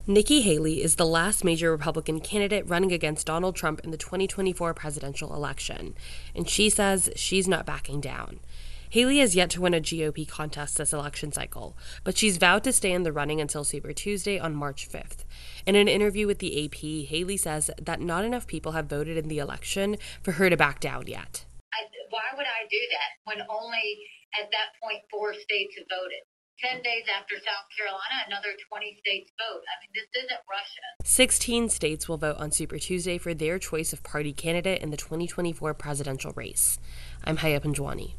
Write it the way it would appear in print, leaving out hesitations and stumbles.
Nikki Haley is the last major Republican candidate running against Donald Trump in the 2024 presidential election, and she says she's not backing down. Haley has yet to win a GOP contest this election cycle, but she's vowed to stay in the running until Super Tuesday on March 5th. In an interview with the AP, Haley says that not enough people have voted in the election for her to back down yet. Why would I do that when only at that point 4 states have voted? 10 days after South Carolina, another 20 states vote. I mean, this isn't Russia. 16 states will vote on Super Tuesday for their choice of party candidate in the 2024 presidential race. I'm Haya Panjwani.